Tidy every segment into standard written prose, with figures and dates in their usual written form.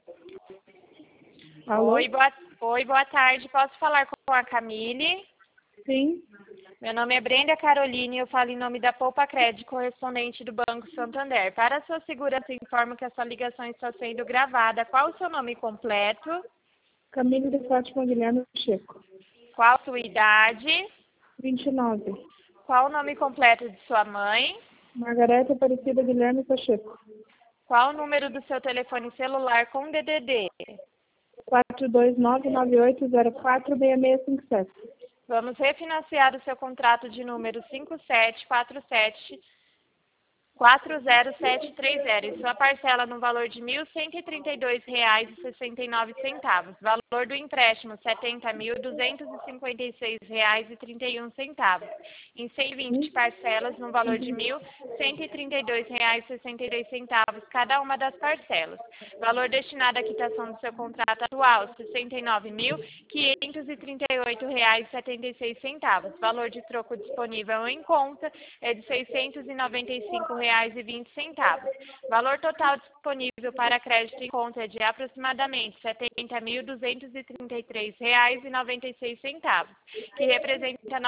Alô? Oi, boa tarde. Posso falar com a Camille? Sim. Meu nome é Brenda Caroline e eu falo em nome da Poupa Cred, correspondente do Banco Santander. Para sua segurança, informo que a sua ligação está sendo gravada. Qual o seu nome completo? Camille de Fátima Guilherme Pacheco. Qual a sua idade? 29. Qual o nome completo de sua mãe? Margarete Aparecida Guilherme Pacheco. Qual o número do seu telefone celular com DDD? 42998046657. Vamos refinanciar o seu contrato de número 5747400730 e sua parcela no valor de R$ 1.132,69. Valor do empréstimo R$ 70.256,31. Em 120 parcelas no valor de R$ 1.132,62 cada uma das parcelas. Valor destinado à quitação do seu contrato atual R$ 69.538,76. Valor de troco disponível em conta é de R$ 695,20. Valor total disponível para crédito em conta é de aproximadamente R$ 70.233,96, que representa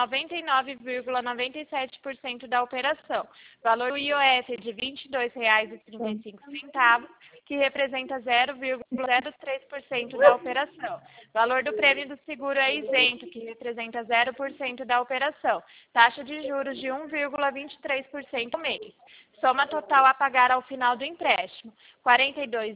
99,97% da operação. Valor do IOF é de R$ 22,35, que representa 0,03% da operação. Valor do prêmio do seguro é isento, que representa 0% da operação. Taxa de juros de 1,23% ao mês. Soma total a pagar ao final do empréstimo, R$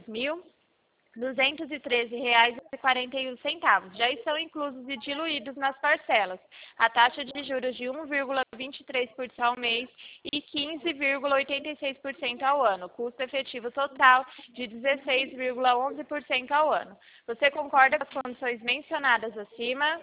42.213,41. Já estão inclusos e diluídos nas parcelas. A taxa de juros de 1,23% ao mês e 15,86% ao ano. Custo efetivo total de 16,11% ao ano. Você concorda com as condições mencionadas acima?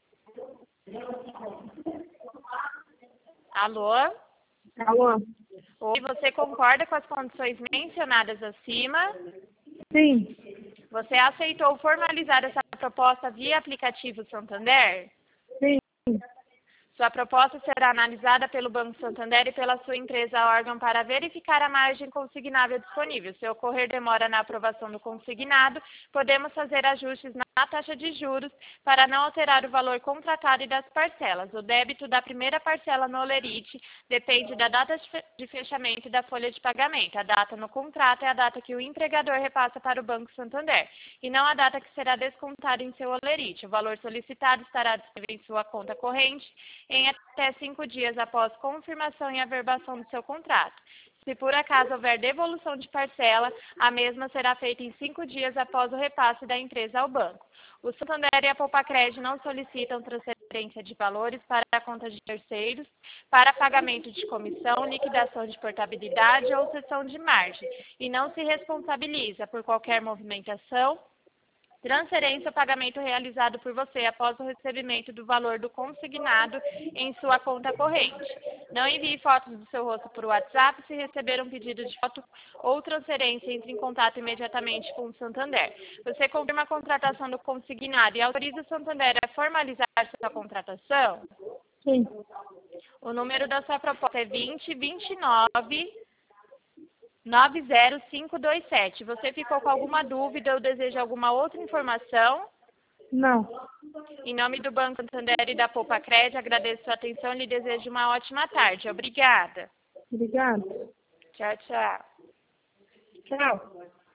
Alô? Alô? Oi, você concorda com as condições mencionadas acima? Sim. Você aceitou formalizar essa proposta via aplicativo Santander? Sim. Sua proposta será analisada pelo Banco Santander e pela sua empresa órgão para verificar a margem consignável disponível. Se ocorrer demora na aprovação do consignado, podemos fazer ajustes na taxa de juros para não alterar o valor contratado e das parcelas. O débito da primeira parcela no Olerite depende da data de fechamento da folha de pagamento. A data no contrato é a data que o empregador repassa para o Banco Santander e não a data que será descontada em seu Olerite. O valor solicitado estará disponível em sua conta corrente em até 5 dias após confirmação e averbação do seu contrato. Se por acaso houver devolução de parcela, a mesma será feita em 5 dias após o repasse da empresa ao banco. O Santander e a Poupa Cred não solicitam transferência de valores para a conta de terceiros, para pagamento de comissão, liquidação de portabilidade ou cessão de margem, e não se responsabiliza por qualquer movimentação, transferência ou pagamento realizado por você após o recebimento do valor do consignado em sua conta corrente. Não envie fotos do seu rosto por WhatsApp. Se receber um pedido de foto ou transferência, entre em contato imediatamente com o Santander. Você confirma a contratação do consignado e autoriza o Santander a formalizar sua contratação? Sim. O número da sua proposta é 2029-90527. Você ficou com alguma dúvida ou deseja alguma outra informação? Não. Em nome do Banco Santander e da Poupa Cred, agradeço sua atenção e lhe desejo uma ótima tarde. Obrigada. Obrigada. Tchau, tchau. Tchau.